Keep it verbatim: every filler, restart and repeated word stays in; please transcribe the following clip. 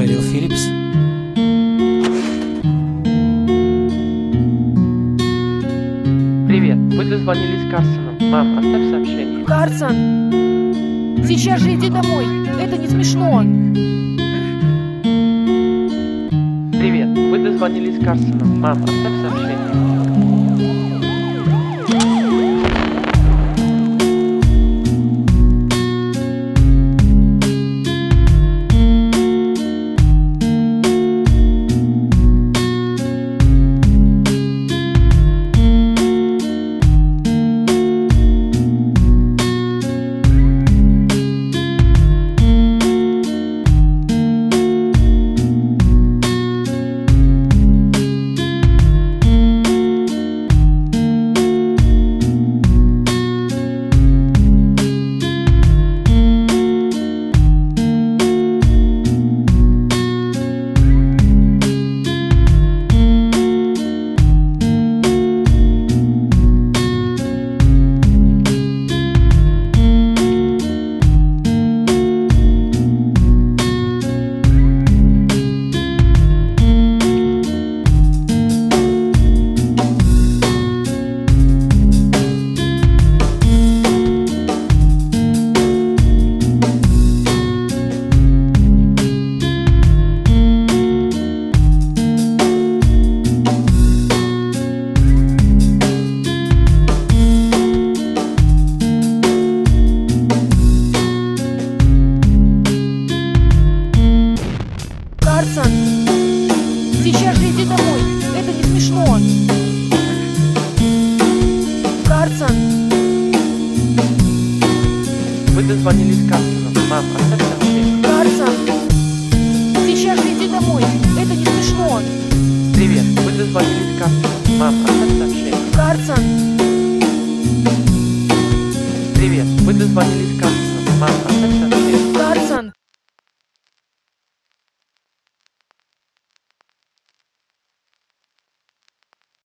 Михаил Филлипс. Привет, вы дозвонились Карсону. Мам, оставь сообщение. Карсон, сейчас же иди домой. Это не смешно. Привет, вы дозвонились Карсону. Мам, оставь сообщение. Карсон, сейчас же иди домой. Это не смешно. Карсон, Вы дозвонились Карсону. Мам, оставь сообщение. Карсон, сейчас же иди домой. Это не смешно. Привет, вы дозвонились Карсону. Мам, оставь сообщение. Карсон, Привет, вы дозвонились Карсону.